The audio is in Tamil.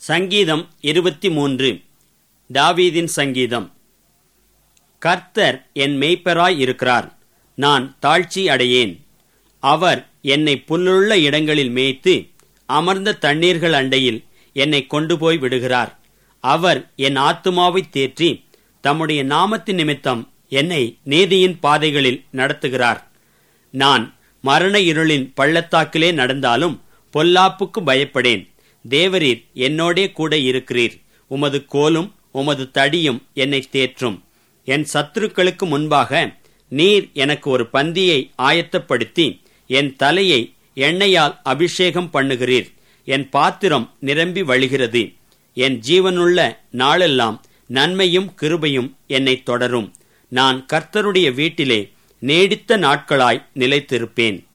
சங்கீதம் 23. தாவீதின் சங்கீதம். கர்த்தர் என் மேய்ப்பராய் இருக்கிறார், நான் தாழ்ச்சி அடையேன். அவர் என்னை புல்லுள்ள இடங்களில் மேய்த்து அமர்ந்த தண்ணீர்கள் அண்டையில் என்னை கொண்டு போய் விடுகிறார். அவர் என் ஆத்துமாவை தேற்றி தம்முடைய நாமத்தின் நிமித்தம் என்னை நீதியின் பாதைகளில் நடத்துகிறார். நான் மரண இருளின் பள்ளத்தாக்கிலே நடந்தாலும் பொல்லாப்புக்கு பயப்படேன். தேவரீர் என்னோடே கூட இருக்கிறீர். உமது கோலும் உமது தடியும் என்னை தேற்றும். என் சத்துருக்களுக்கு முன்பாக நீர் எனக்கு ஒரு பந்தியை ஆயத்தப்படுத்தி என் தலையை எண்ணெயால் அபிஷேகம் பண்ணுகிறீர். என் பாத்திரம் நிரம்பி வழிகிறது. என் ஜீவனுள்ள நாளெல்லாம் நன்மையும் கிருபையும் என்னை தொடரும். நான் கர்த்தருடைய வீட்டிலே நீடித்த நாட்களாய் நிலைத்திருப்பேன்.